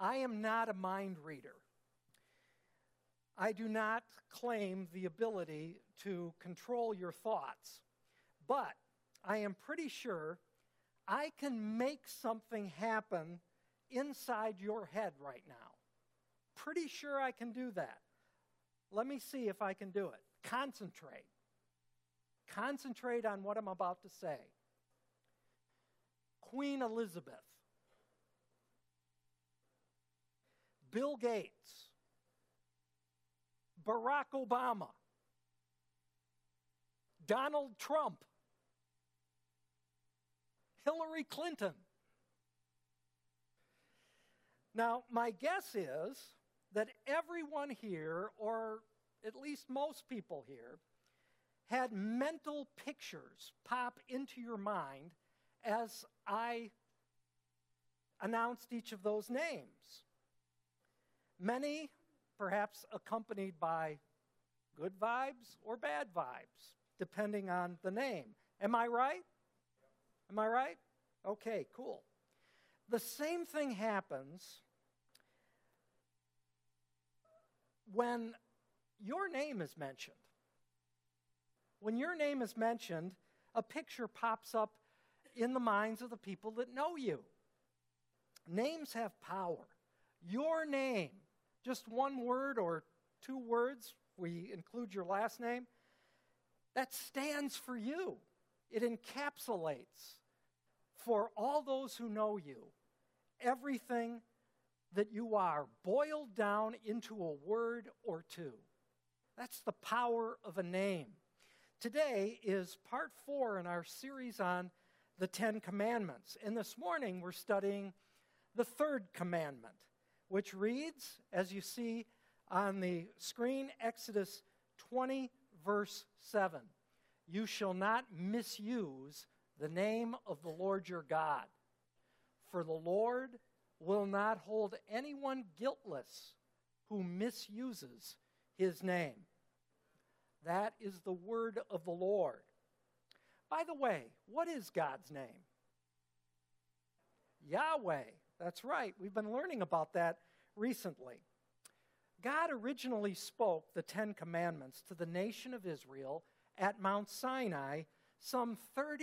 I am not a mind reader. I do not claim the ability to control your thoughts, but I am pretty sure I can make something happen inside your head right now. Pretty sure I can do that. Let me see if I can do it. Concentrate. Concentrate on what I'm about to say. Queen Elizabeth. Bill Gates. Barack Obama. Donald Trump. Hillary Clinton. Now, my guess is that everyone here, or at least most people here, had mental pictures pop into your mind as I announced each of those names. Many, perhaps accompanied by good vibes or bad vibes, depending on the name. Am I right? Am I right? Okay, cool. The same thing happens when your name is mentioned. When your name is mentioned, a picture pops up in the minds of the people that know you. Names have power. Your name, just one word or two words, we include your last name, that stands for you. It encapsulates for all those who know you everything that you are, boiled down into a word or two. That's the power of a name. Today is part 4 in our series on the 10 Commandments. And this morning we're studying the 3rd commandment, which reads, as you see on the screen, Exodus 20, verse 7. You shall not misuse the name of the Lord your God, for the Lord will not hold anyone guiltless who misuses his name. That is the word of the Lord. By the way, what is God's name? Yahweh. That's right. We've been learning about that recently. God originally spoke the 10 Commandments to the nation of Israel at Mount Sinai some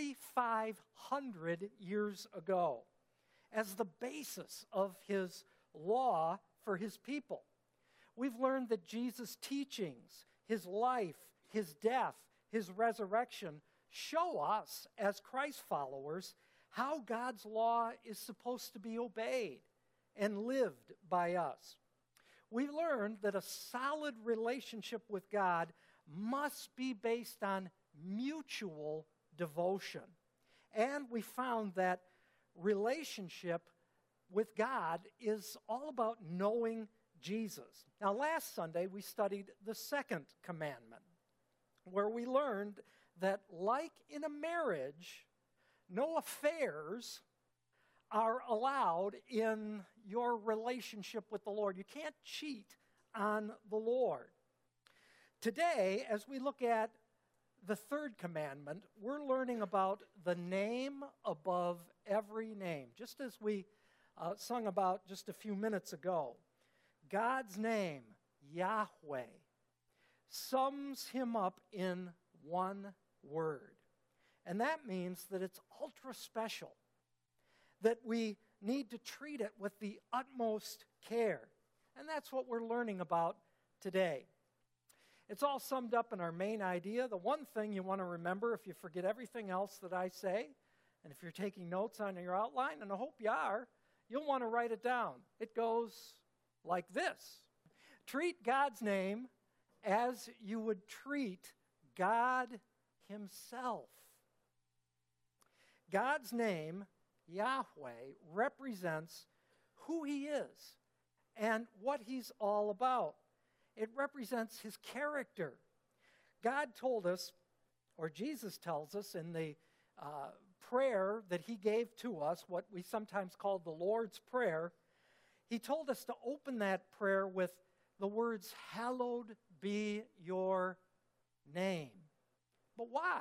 3,500 years ago as the basis of his law for his people. We've learned that Jesus' teachings, his life, his death, his resurrection show us as Christ followers how God's law is supposed to be obeyed and lived by us. We learned that a solid relationship with God must be based on mutual devotion. And we found that relationship with God is all about knowing Jesus. Now, last Sunday, we studied the 2nd commandment, where we learned that, like in a marriage, no affairs are allowed in your relationship with the Lord. You can't cheat on the Lord. Today, as we look at the 3rd commandment, we're learning about the name above every name, just as we sung about just a few minutes ago. God's name, Yahweh, sums him up in one word. And that means that it's ultra special, that we need to treat it with the utmost care. And that's what we're learning about today. It's all summed up in our main idea. The one thing you want to remember if you forget everything else that I say, and if you're taking notes on your outline, and I hope you are, you'll want to write it down. It goes like this. Treat God's name as you would treat God himself. God's name, Yahweh, represents who he is and what he's all about. It represents his character. God told us, or Jesus tells us in the prayer that he gave to us, what we sometimes call the Lord's Prayer, he told us to open that prayer with the words, hallowed be your name. But why?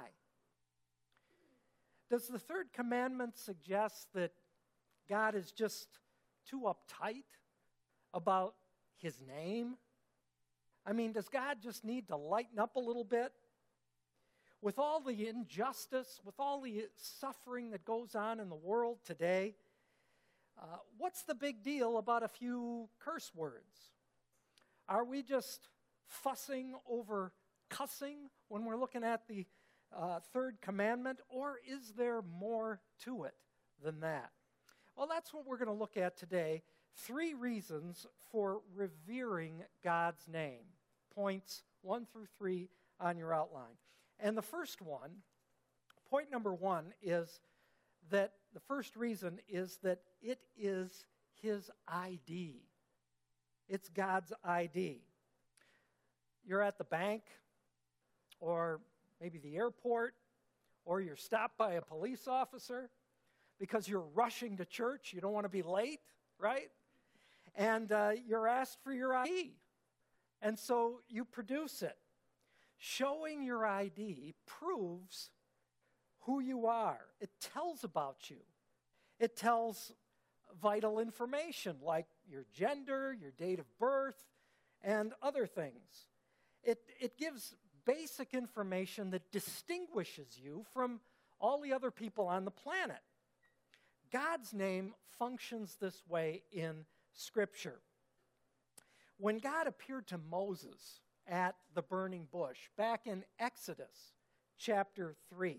Does the 3rd commandment suggest that God is just too uptight about his name? I mean, does God just need to lighten up a little bit? With all the injustice, with all the suffering that goes on in the world today, what's the big deal about a few curse words? Are we just fussing over cussing when we're looking at the third commandment, or is there more to it than that? Well, that's what we're going to look at today. 3 reasons for revering God's name. Points 1 through 3 on your outline. And the first one, point number 1, is that the first reason is that it is his ID. It's God's ID. You're at the bank, or maybe the airport, or you're stopped by a police officer because you're rushing to church. You don't want to be late, right? And you're asked for your ID. And so you produce it. Showing your ID proves who you are. It tells about you. It tells vital information like your gender, your date of birth, and other things. It gives basic information that distinguishes you from all the other people on the planet. God's name functions this way in Scripture. When God appeared to Moses at the burning bush, back in Exodus chapter 3,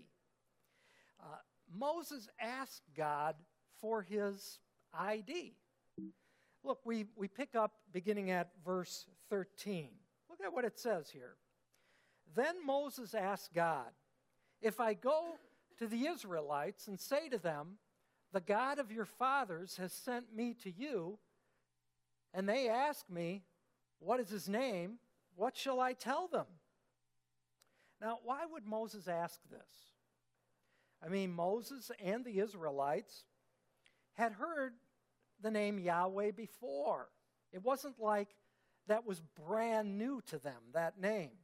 Moses asked God for his ID. Look, we pick up beginning at verse 13. Look at what it says here. Then Moses asked God, "If I go to the Israelites and say to them, 'The God of your fathers has sent me to you,' and they ask me, 'What is his name?' what shall I tell them?" Now, why would Moses ask this? I mean, Moses and the Israelites had heard the name Yahweh before. It wasn't like that was brand new to them, that name.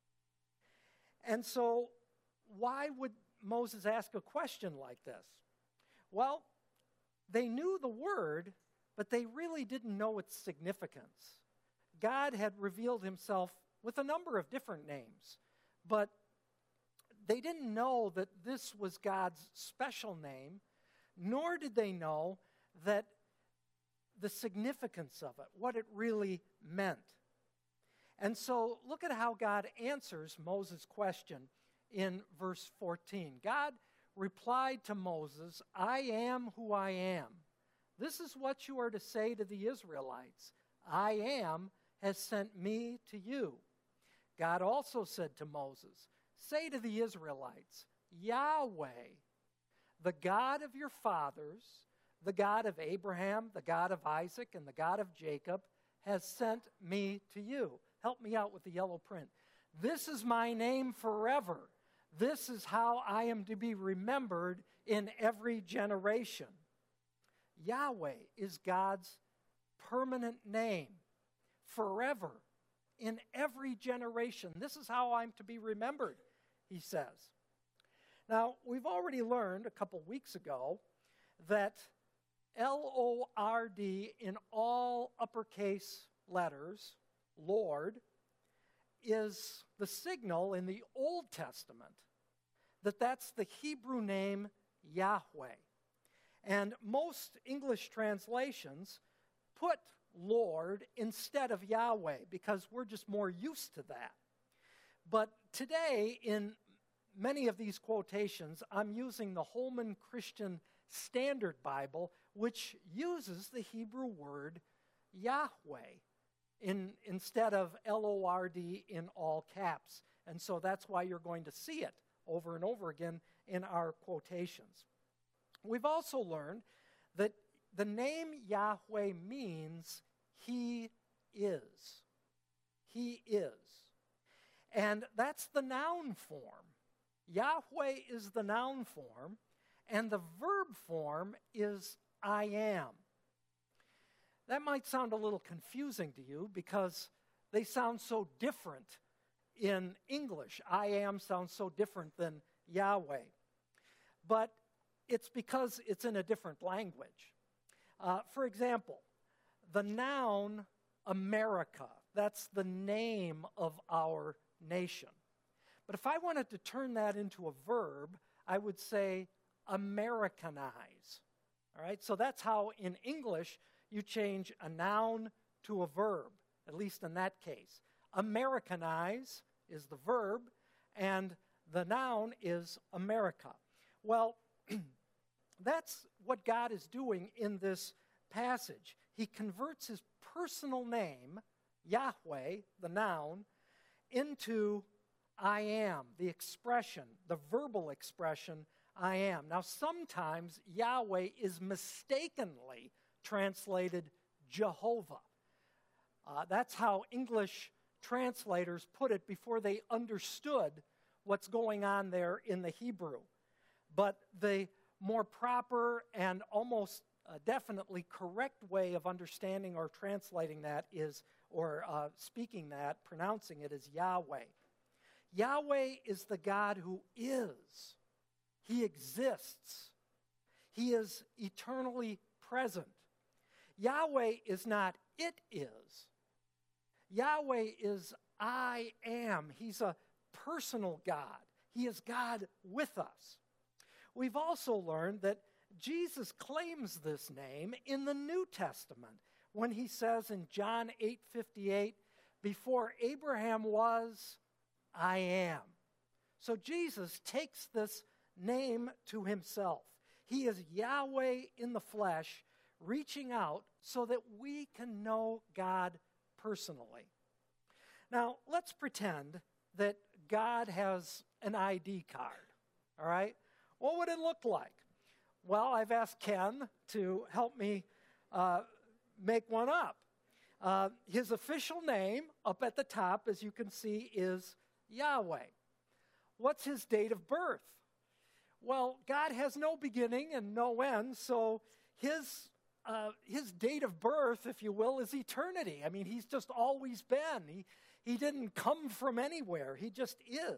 And so, why would Moses ask a question like this? Well, they knew the word, but they really didn't know its significance. God had revealed himself with a number of different names, but they didn't know that this was God's special name, nor did they know that the significance of it, what it really meant. And so look at how God answers Moses' question in verse 14. God replied to Moses, "I am who I am. This is what you are to say to the Israelites. I am has sent me to you." God also said to Moses, "Say to the Israelites, Yahweh, the God of your fathers, the God of Abraham, the God of Isaac, and the God of Jacob, has sent me to you." Help me out with the yellow print. "This is my name forever. This is how I am to be remembered in every generation." Yahweh is God's permanent name, forever, in every generation. This is how I'm to be remembered, he says. Now, we've already learned a couple weeks ago that L-O-R-D in all uppercase letters, Lord, is the signal in the Old Testament that that's the Hebrew name Yahweh. And most English translations put Lord instead of Yahweh because we're just more used to that. But today, in many of these quotations, I'm using the Holman Christian Standard Bible, which uses the Hebrew word Yahweh instead of L-O-R-D in all caps. And so that's why you're going to see it over and over again in our quotations. We've also learned that the name Yahweh means He is. He is. And that's the noun form. Yahweh is the noun form, and the verb form is I am. That might sound a little confusing to you because they sound so different in English. I am sounds so different than Yahweh. But it's because it's in a different language. For example, the noun America. That's the name of our nation. But if I wanted to turn that into a verb, I would say Americanize. All right, so that's how in English you change a noun to a verb, at least in that case. Americanize is the verb, and the noun is America. Well, that's what God is doing in this passage. He converts his personal name, Yahweh, the noun, into I am, the expression, the verbal expression, I am. Now, sometimes Yahweh is mistakenly translated Jehovah. That's how English translators put it before they understood what's going on there in the Hebrew. But the more proper and almost definitely correct way of understanding or translating that is, or speaking that, pronouncing it, is Yahweh. Yahweh is the God who is. He exists. He is eternally present. Yahweh is not it is. Yahweh is I am. He's a personal God. He is God with us. We've also learned that Jesus claims this name in the New Testament when he says in John 8:58, before Abraham was, I am. So Jesus takes this name to himself. He is Yahweh in the flesh, reaching out so that we can know God personally. Now, let's pretend that God has an ID card, all right? What would it look like? Well, I've asked Ken to help me make one up. His official name up at the top, as you can see, is Yahweh. What's his date of birth? Well, God has no beginning and no end, so his date of birth, if you will, is eternity. I mean, he's just always been. He didn't come from anywhere. He just is.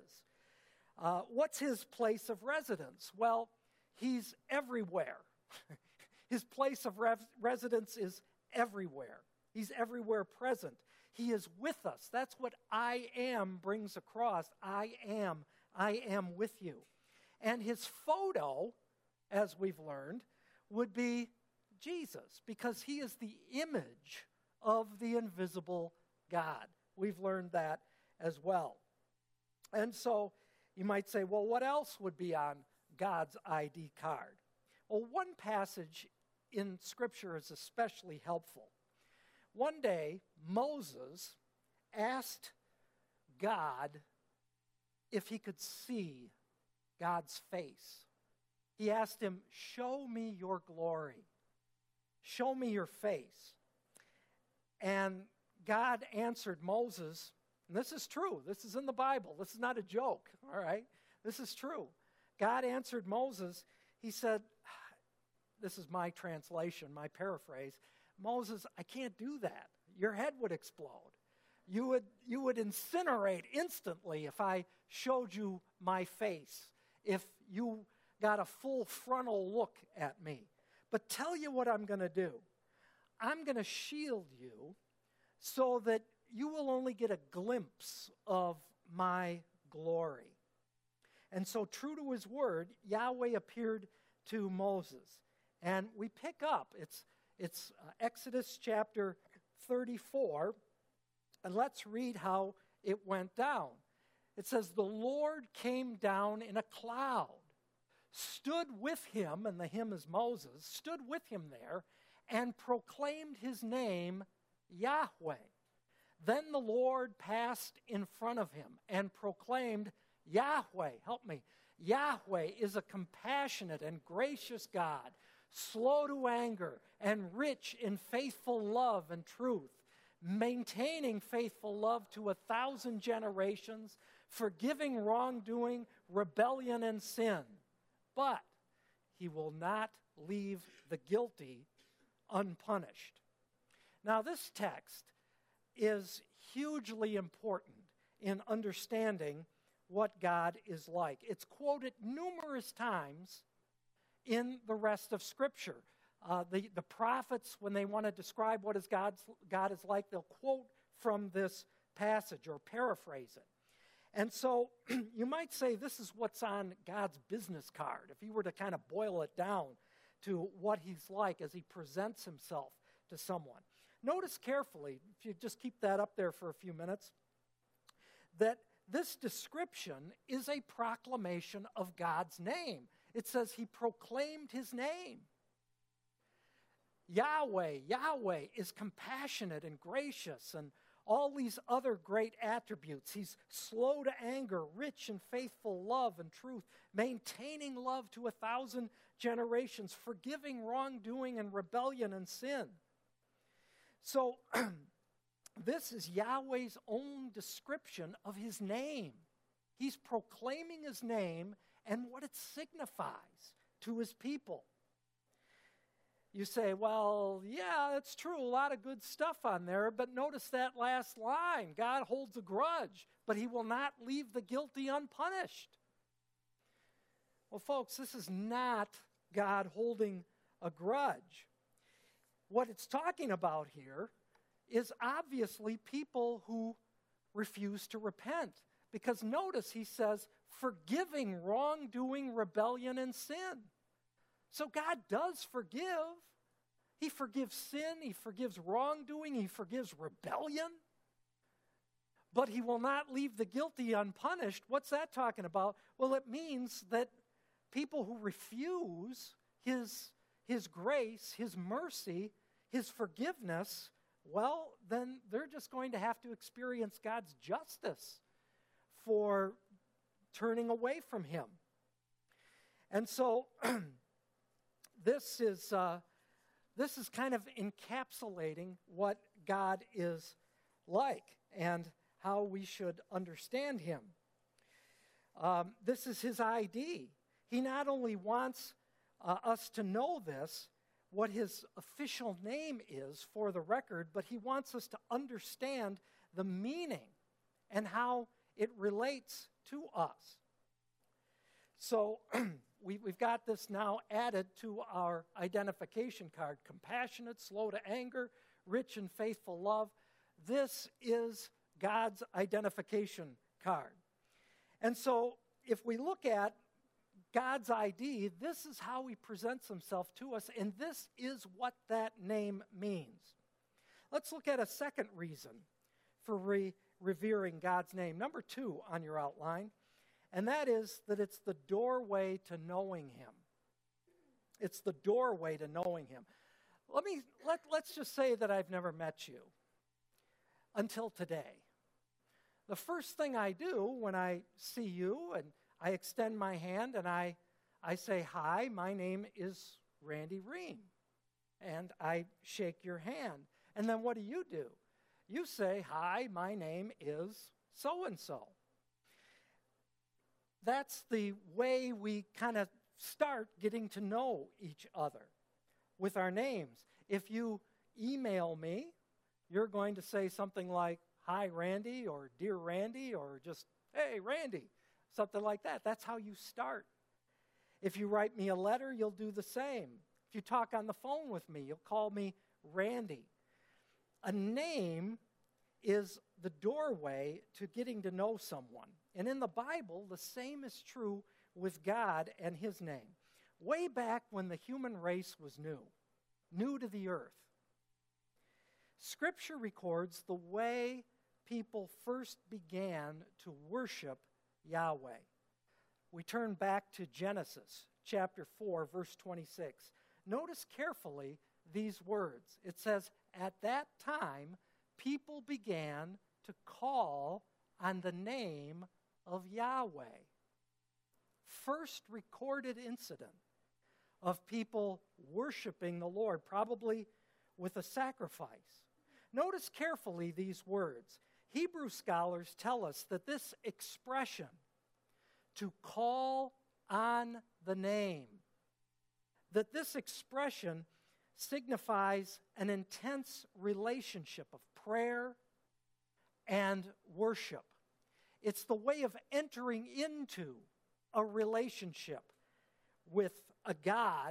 What's his place of residence? Well, he's everywhere. His place of residence is everywhere. He's everywhere present. He is with us. That's what I am brings across. I am with you. And his photo, as we've learned, would be Jesus, because he is the image of the invisible God. We've learned that as well. And so you might say, well, what else would be on God's ID card? Well, one passage in Scripture is especially helpful. One day, Moses asked God if he could see God's face. He asked him, show me your glory. Show me your face. And God answered Moses, and this is true. This is in the Bible. This is not a joke, all right? This is true. God answered Moses. He said, this is my translation, my paraphrase, Moses, I can't do that. Your head would explode. You would incinerate instantly if I showed you my face, if you got a full frontal look at me. But tell you what I'm going to do. I'm going to shield you so that you will only get a glimpse of my glory. And so, true to his word, Yahweh appeared to Moses. And we pick up, it's Exodus chapter 34, and let's read how it went down. It says, the Lord came down in a cloud, stood with him, and the him is Moses, stood with him there, and proclaimed his name, Yahweh. Then the Lord passed in front of him and proclaimed, Yahweh, help me, Yahweh is a compassionate and gracious God, slow to anger and rich in faithful love and truth, maintaining faithful love to 1,000 generations, forgiving wrongdoing, rebellion, and sin. But he will not leave the guilty unpunished. Now, this text is hugely important in understanding what God is like. It's quoted numerous times in the rest of Scripture. The prophets, when they want to describe what God is like, they'll quote from this passage or paraphrase it. And so you might say this is what's on God's business card, if he were to kind of boil it down to what he's like as he presents himself to someone. Notice carefully, if you just keep that up there for a few minutes, that this description is a proclamation of God's name. It says he proclaimed his name. Yahweh is compassionate and gracious and all these other great attributes. He's slow to anger, rich in faithful love and truth, maintaining love to 1,000 generations, forgiving wrongdoing and rebellion and sin. So this is Yahweh's own description of his name. He's proclaiming his name and what it signifies to his people. You say, well, yeah, that's true, a lot of good stuff on there, but notice that last line. God holds a grudge, but he will not leave the guilty unpunished. Well, folks, this is not God holding a grudge. What it's talking about here is obviously people who refuse to repent. Because notice he says, forgiving wrongdoing, rebellion, and sin. So God does forgive. He forgives sin, he forgives wrongdoing, he forgives rebellion. But he will not leave the guilty unpunished. What's that talking about? Well, it means that people who refuse his grace, his mercy, his forgiveness, well, then they're just going to have to experience God's justice for turning away from him. And so this is kind of encapsulating what God is like and how we should understand him. This is his ID. He not only wants us to know this, what his official name is for the record, but he wants us to understand the meaning and how it relates to us. So we've got this now added to our identification card. Compassionate, slow to anger, rich in faithful love. This is God's identification card. And so if we look at God's ID, this is how he presents himself to us, and this is what that name means. Let's look at a second reason for revering God's name. Number 2 on your outline, and that is that it's the doorway to knowing him. It's the doorway to knowing him. Let's just say that I've never met you until today. The first thing I do when I see you and I extend my hand and I say, hi, my name is Randy Ream. And I shake your hand. And then what do? You say, hi, my name is so-and-so. That's the way we kind of start getting to know each other with our names. If you email me, you're going to say something like, hi, Randy, or dear Randy, or just, hey, Randy. Something like that. That's how you start. If you write me a letter, you'll do the same. If you talk on the phone with me, you'll call me Randy. A name is the doorway to getting to know someone. And in the Bible, the same is true with God and his name. Way back when the human race was new to the earth, Scripture records the way people first began to worship Yahweh. We turn back to Genesis chapter 4, verse 26. Notice carefully these words. It says, at that time, people began to call on the name of Yahweh. First recorded incident of people worshiping the Lord, probably with a sacrifice. Notice carefully these words. Hebrew scholars tell us that this expression, to call on the name, that this expression signifies an intense relationship of prayer and worship. It's the way of entering into a relationship with a God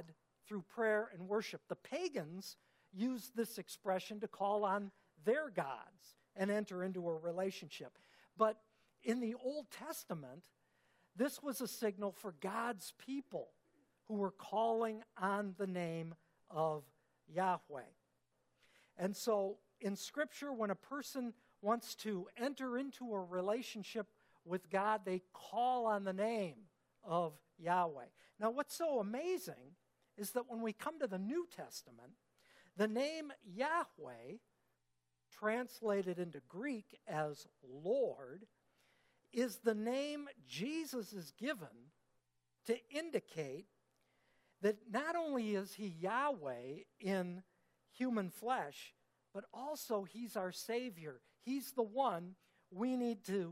through prayer and worship. The pagans used this expression to call on their gods and enter into a relationship. But in the Old Testament, this was a signal for God's people who were calling on the name of Yahweh. And so in Scripture, when a person wants to enter into a relationship with God, they call on the name of Yahweh. Now, what's so amazing is that when we come to the New Testament, the name Yahweh, translated into Greek as Lord, is the name Jesus is given to indicate that not only is he Yahweh in human flesh, but also he's our Savior. He's the one we need to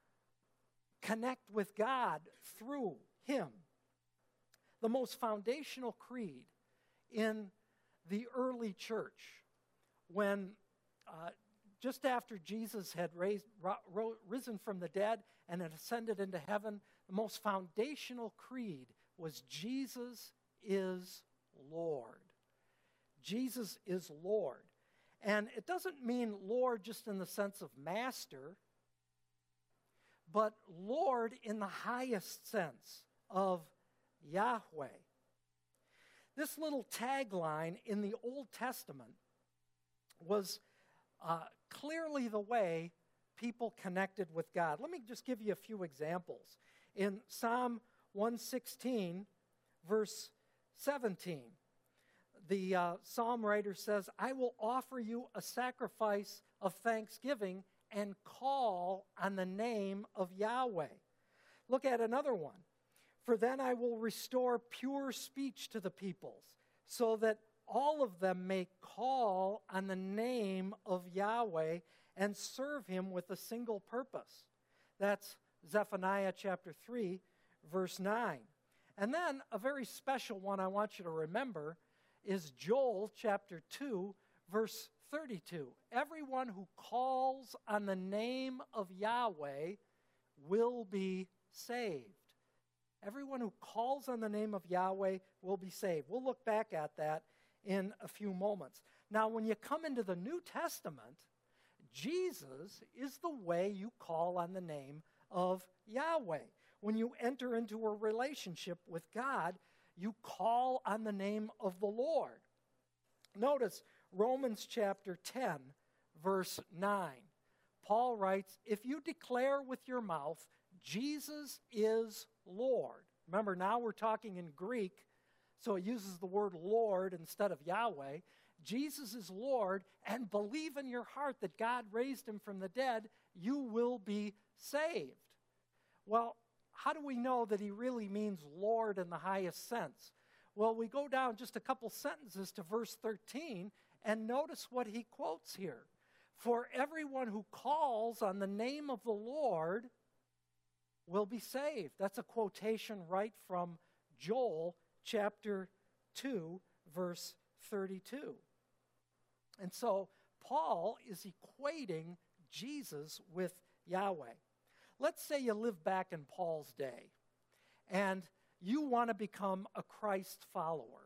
connect with God through him. The most foundational creed in the early church, when just after Jesus had risen from the dead and had ascended into heaven, the most foundational creed was Jesus is Lord. Jesus is Lord. And it doesn't mean Lord just in the sense of master, but Lord in the highest sense of Yahweh. This little tagline in the Old Testament was clearly the way people connected with God. Let me just give you a few examples. In Psalm 116, verse 17, the psalm writer says, "I will offer you a sacrifice of thanksgiving and call on the name of Yahweh." Look at another one. "For then I will restore pure speech to the peoples, so that all of them may call on the name of Yahweh and serve him with a single purpose." That's Zephaniah chapter 3, verse 9. And then a very special one I want you to remember is Joel chapter 2, verse 32. "Everyone who calls on the name of Yahweh will be saved." Everyone who calls on the name of Yahweh will be saved. We'll look back at that in a few moments. Now, when you come into the New Testament, Jesus is the way you call on the name of Yahweh. When you enter into a relationship with God, you call on the name of the Lord. Notice Romans chapter 10, verse 9. Paul writes, "If you declare with your mouth, Jesus is Lord." Remember, now we're talking in Greek, so it uses the word Lord instead of Yahweh. Jesus is Lord, and believe in your heart that God raised him from the dead, you will be saved. Well, how do we know that he really means Lord in the highest sense? Well, we go down just a couple sentences to verse 13, and notice what he quotes here. "For everyone who calls on the name of the Lord will be saved." That's a quotation right from Joel chapter 2, verse 32. And so Paul is equating Jesus with Yahweh. Let's say you live back in Paul's day and you want to become a Christ follower.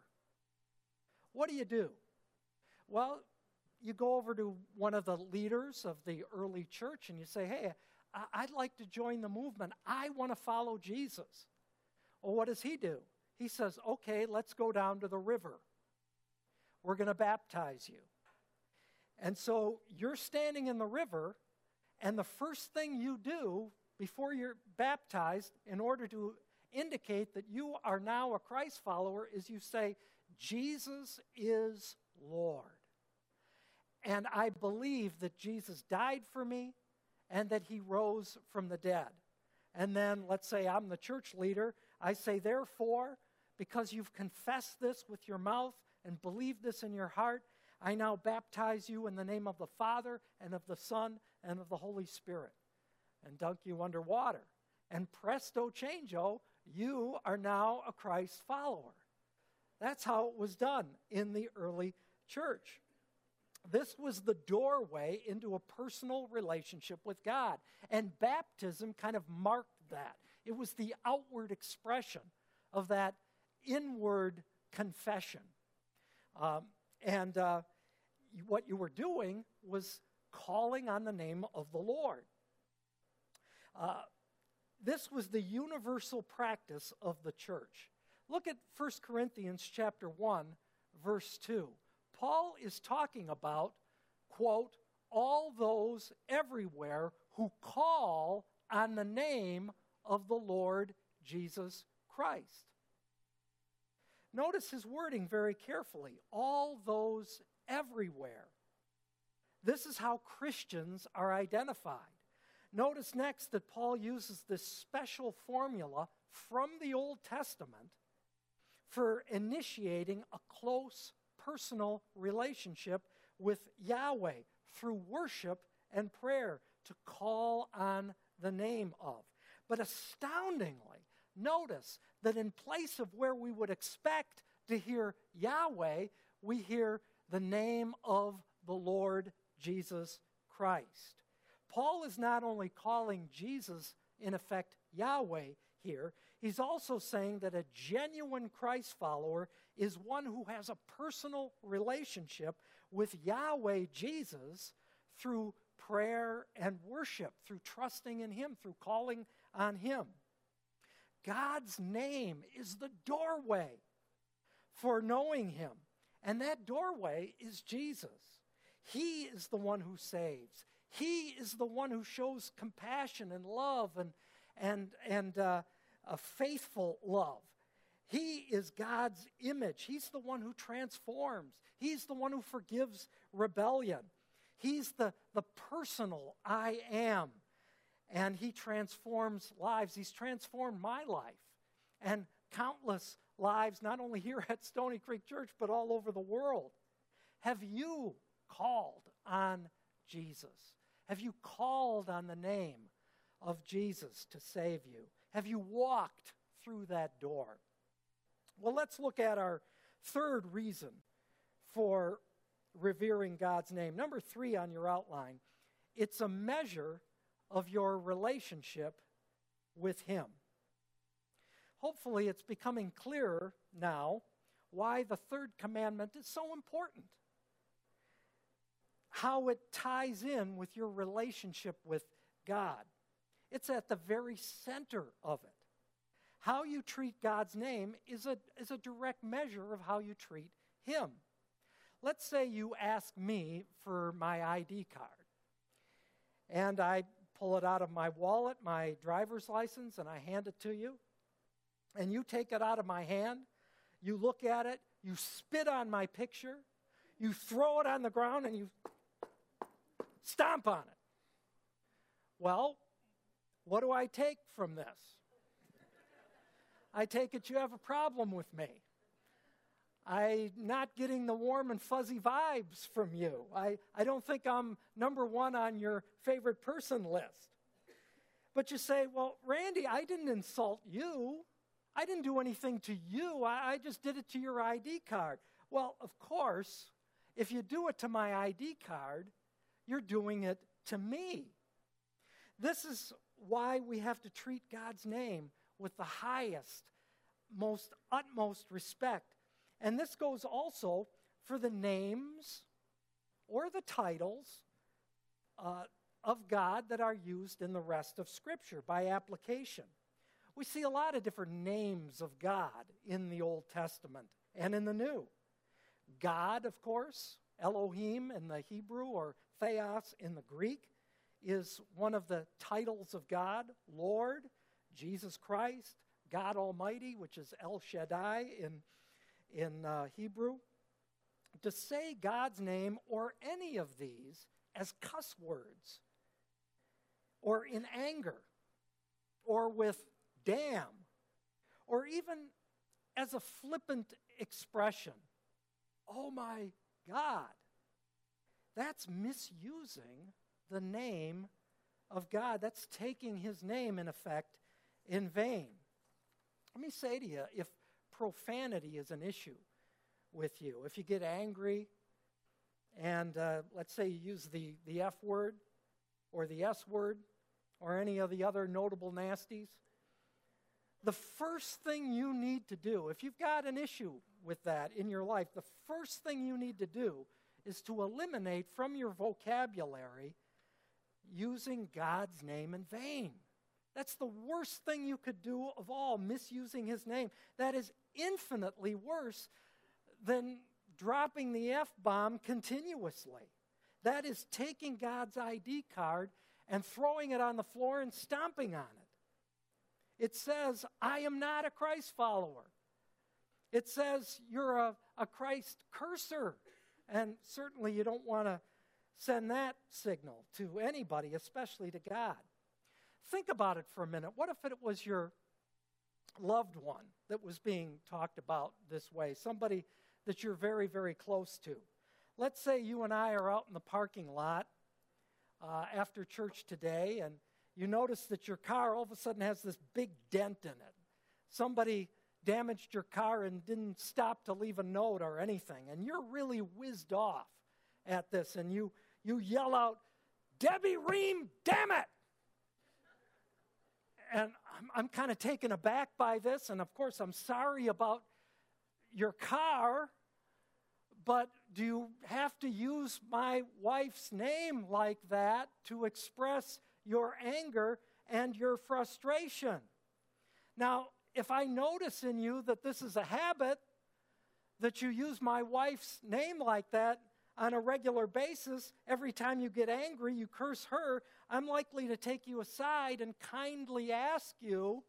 What do? Well, you go over to one of the leaders of the early church and you say, "Hey, I'd like to join the movement. I want to follow Jesus." Well, what does he do? He says, "Okay, let's go down to the river. We're going to baptize you." And so you're standing in the river, and the first thing you do before you're baptized, in order to indicate that you are now a Christ follower, is you say, "Jesus is Lord. And I believe that Jesus died for me and that he rose from the dead." And then let's say I'm the church leader. I say, "Therefore, because you've confessed this with your mouth and believed this in your heart, I now baptize you in the name of the Father and of the Son and of the Holy Spirit," and dunk you under water. And presto changeo, you are now a Christ follower. That's how it was done in the early church. This was the doorway into a personal relationship with God. And baptism kind of marked that. It was the outward expression of that inward confession. What you were doing was calling on the name of the Lord. This was the universal practice of the church. Look at 1 Corinthians chapter 1, verse 2. Paul is talking about, quote, all those everywhere who call on the name of the Lord Jesus Christ. Notice his wording very carefully. All those everywhere. This is how Christians are identified. Notice next that Paul uses this special formula from the Old Testament for initiating a close personal relationship with Yahweh through worship and prayer, to call on the name of. But astoundingly, notice that in place of where we would expect to hear Yahweh, we hear the name of the Lord Jesus Christ. Paul is not only calling Jesus, in effect, Yahweh here, he's also saying that a genuine Christ follower is one who has a personal relationship with Yahweh Jesus through prayer and worship, through trusting in him, through calling on him. God's name is the doorway for knowing him, and that doorway is Jesus. He is the one who saves. He is the one who shows compassion and love and a faithful love. He is God's image. He's the one who transforms. He's the one who forgives rebellion. He's the personal I am. And he transforms lives. He's transformed my life and countless lives, not only here at Stony Creek Church, but all over the world. Have you called on Jesus? Have you called on the name of Jesus to save you? Have you walked through that door? Well, let's look at our third reason for revering God's name. Number 3 on your outline, it's a measure of your relationship with him. Hopefully it's becoming clearer now why the third commandment is so important. How it ties in with your relationship with God. It's at the very center of it. How you treat God's name is a direct measure of how you treat him. Let's say you ask me for my ID card, and I pull it out of my wallet, my driver's license, and I hand it to you, and you take it out of my hand, you look at it, you spit on my picture, you throw it on the ground, and you stomp on it. Well, what do I take from this? I take it you have a problem with me. I'm not getting the warm and fuzzy vibes from you. I don't think I'm number one on your favorite person list. But you say, well, Randy, I didn't insult you. I didn't do anything to you. I just did it to your ID card. Well, of course, if you do it to my ID card, you're doing it to me. This is why we have to treat God's name with the highest, utmost respect. And this goes also for the names or the titles of God that are used in the rest of Scripture by application. We see a lot of different names of God in the Old Testament and in the New. God, of course, Elohim in the Hebrew, or Theos in the Greek, is one of the titles of God. Lord, Jesus Christ, God Almighty, which is El Shaddai in Hebrew. To say God's name or any of these as cuss words, or in anger, or with damn, or even as a flippant expression, oh my God, that's misusing the name of God. That's taking his name, in effect, in vain. Let me say to you, if profanity is an issue with you, if you get angry and let's say you use the F word or the S word or any of the other notable nasties, the first thing you need to do, if you've got an issue with that in your life, the first thing you need to do is to eliminate from your vocabulary using God's name in vain. That's the worst thing you could do of all, misusing his name. That is infinitely worse than dropping the F-bomb continuously. That is taking God's ID card and throwing it on the floor and stomping on it. It says, I am not a Christ follower. It says you're a Christ curser. And certainly you don't want to send that signal to anybody, especially to God. Think about it for a minute. What if it was your loved one that was being talked about this way, somebody that you're very, very close to? Let's say you and I are out in the parking lot after church today, and you notice that your car all of a sudden has this big dent in it. Somebody damaged your car and didn't stop to leave a note or anything, and you're really whizzed off at this, and you yell out, Debbie Ream, damn it! And I'm kind of taken aback by this, and of course I'm sorry about your car, but do you have to use my wife's name like that to express your anger and your frustration? Now, if I notice in you that this is a habit, that you use my wife's name like that on a regular basis, every time you get angry, you curse her, I'm likely to take you aside and kindly ask you,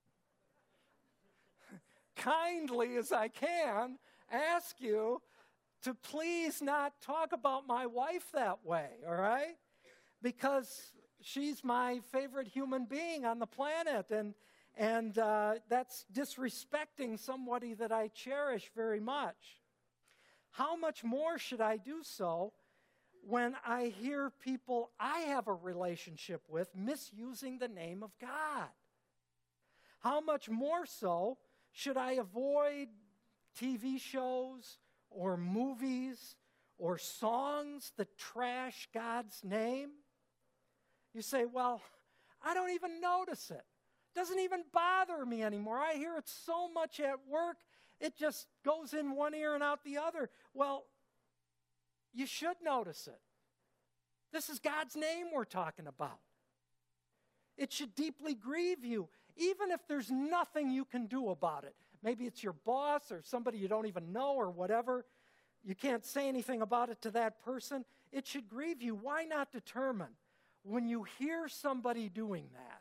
kindly as I can, ask you to please not talk about my wife that way, all right? Because she's my favorite human being on the planet, and that's disrespecting somebody that I cherish very much. How much more should I do so when I hear people I have a relationship with misusing the name of God? How much more so should I avoid TV shows or movies or songs that trash God's name? You say, well, I don't even notice it. Doesn't even bother me anymore. I hear it so much at work, it just goes in one ear and out the other. Well, you should notice it. This is God's name we're talking about. It should deeply grieve you, even if there's nothing you can do about it. Maybe it's your boss or somebody you don't even know or whatever. You can't say anything about it to that person. It should grieve you. Why not determine, when you hear somebody doing that,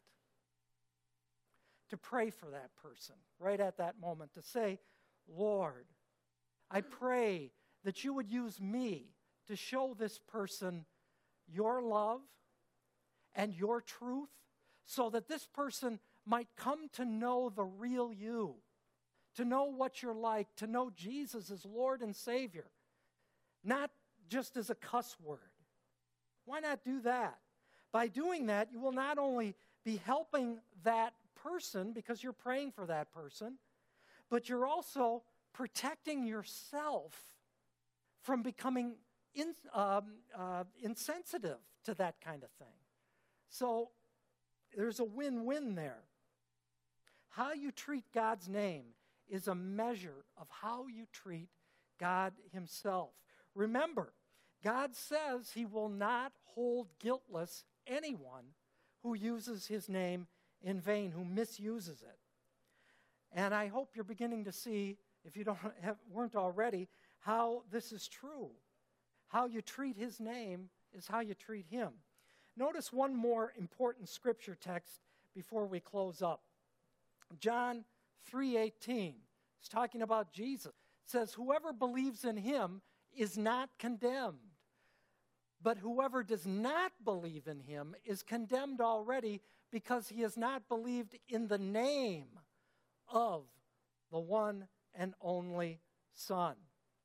to pray for that person right at that moment, to say, Lord, I pray that you would use me to show this person your love and your truth so that this person might come to know the real you, to know what you're like, to know Jesus as Lord and Savior, not just as a cuss word. Why not do that? By doing that, you will not only be helping that person because you're praying for that person, but you're also protecting yourself from becoming insensitive to that kind of thing. So there's a win-win there. How you treat God's name is a measure of how you treat God himself. Remember, God says he will not hold guiltless anyone who uses his name in vain, who misuses it. And I hope you're beginning to see, if you weren't already, how this is true. How you treat his name is how you treat him. Notice one more important scripture text before we close up. John 3:18 is talking about Jesus. It says, whoever believes in him is not condemned, but whoever does not believe in him is condemned already because he has not believed in the name of the one and only Son.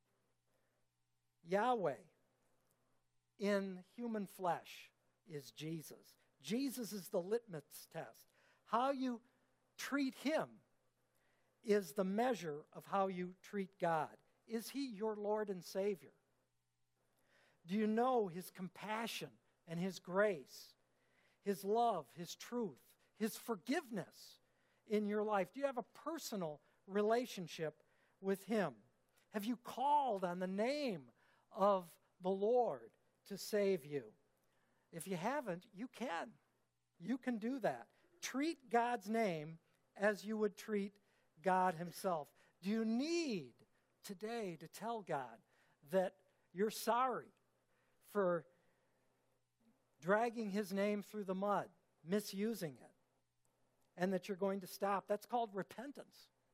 Yahweh in human flesh is Jesus. Jesus is the litmus test. How you treat him is the measure of how you treat God. Is he your Lord and Savior? Do you know his compassion and his grace, his love, his truth, his forgiveness in your life? Do you have a personal relationship with him? Have you called on the name of the Lord to save you? If you haven't, you can. You can do that. Treat God's name as you would treat God himself. Do you need today to tell God that you're sorry for dragging his name through the mud, misusing it, and that you're going to stop? That's called repentance.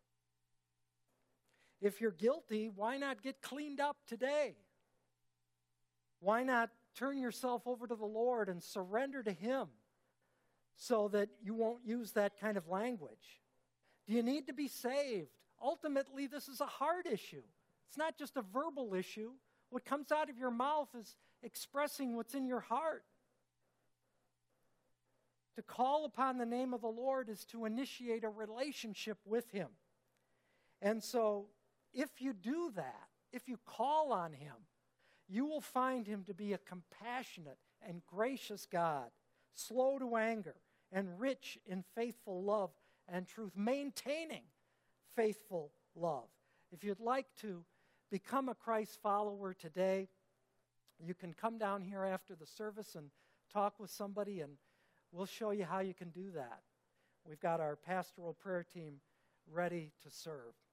If you're guilty, why not get cleaned up today? Why not turn yourself over to the Lord and surrender to him so that you won't use that kind of language? Do you need to be saved? Ultimately, this is a heart issue. It's not just a verbal issue. What comes out of your mouth is expressing what's in your heart. To call upon the name of the Lord is to initiate a relationship with him. And so, if you do that, if you call on him, you will find him to be a compassionate and gracious God, slow to anger and rich in faithful love and truth, maintaining faithful love. If you'd like to become a Christ follower today, you can come down here after the service and talk with somebody, and we'll show you how you can do that. We've got our pastoral prayer team ready to serve.